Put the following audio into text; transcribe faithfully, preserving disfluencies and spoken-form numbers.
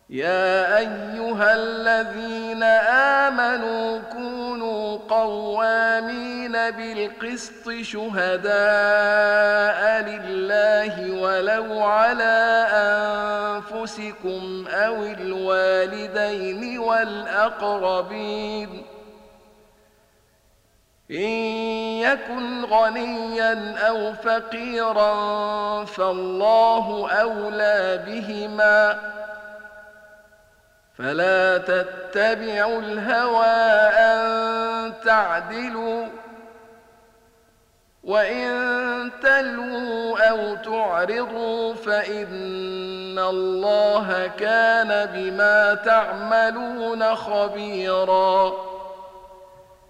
يا أيها الذين آمنوا كونوا قوامين بالقسط شهداء لله ولو على أنفسكم أو الوالدين والأقربين إن يكن غنيا أو فقيرا فالله أولى بهما فلا تتبعوا الهوى أن تعدلوا وإن تلووا أو تعرضوا فإن الله كان بما تعملون خبيراً